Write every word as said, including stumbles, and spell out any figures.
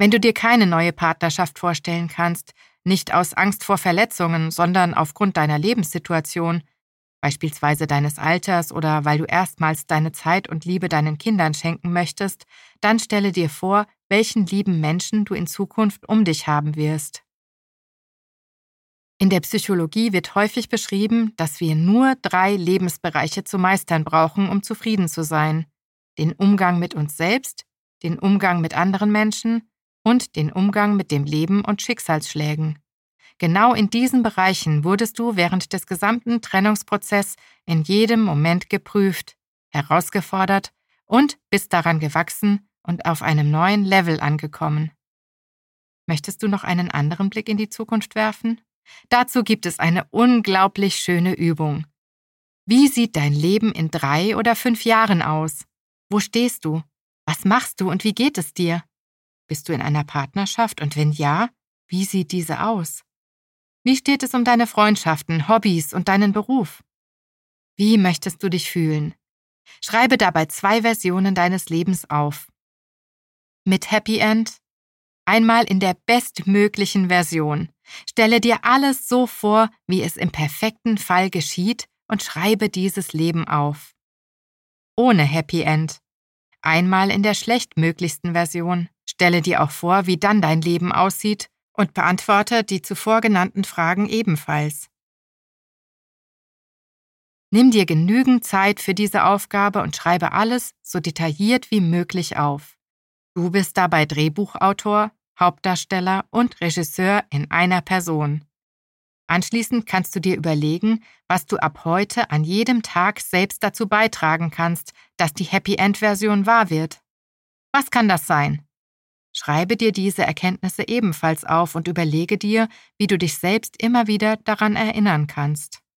Wenn du dir keine neue Partnerschaft vorstellen kannst, nicht aus Angst vor Verletzungen, sondern aufgrund deiner Lebenssituation, beispielsweise deines Alters oder weil du erstmals deine Zeit und Liebe deinen Kindern schenken möchtest, dann stelle dir vor, welchen lieben Menschen du in Zukunft um dich haben wirst. In der Psychologie wird häufig beschrieben, dass wir nur drei Lebensbereiche zu meistern brauchen, um zufrieden zu sein: den Umgang mit uns selbst, den Umgang mit anderen Menschen und den Umgang mit dem Leben und Schicksalsschlägen. Genau in diesen Bereichen wurdest du während des gesamten Trennungsprozesses in jedem Moment geprüft, herausgefordert und bist daran gewachsen und auf einem neuen Level angekommen. Möchtest du noch einen anderen Blick in die Zukunft werfen? Dazu gibt es eine unglaublich schöne Übung. Wie sieht dein Leben in drei oder fünf Jahren aus? Wo stehst du? Was machst du und wie geht es dir? Bist du in einer Partnerschaft und wenn ja, wie sieht diese aus? Wie steht es um deine Freundschaften, Hobbys und deinen Beruf? Wie möchtest du dich fühlen? Schreibe dabei zwei Versionen deines Lebens auf. Mit Happy End, einmal in der bestmöglichen Version. Stelle dir alles so vor, wie es im perfekten Fall geschieht und schreibe dieses Leben auf. Ohne Happy End, einmal in der schlechtmöglichsten Version. Stelle dir auch vor, wie dann dein Leben aussieht und beantworte die zuvor genannten Fragen ebenfalls. Nimm dir genügend Zeit für diese Aufgabe und schreibe alles so detailliert wie möglich auf. Du bist dabei Drehbuchautor, Hauptdarsteller und Regisseur in einer Person. Anschließend kannst du dir überlegen, was du ab heute an jedem Tag selbst dazu beitragen kannst, dass die Happy-End-Version wahr wird. Was kann das sein? Schreibe dir diese Erkenntnisse ebenfalls auf und überlege dir, wie du dich selbst immer wieder daran erinnern kannst.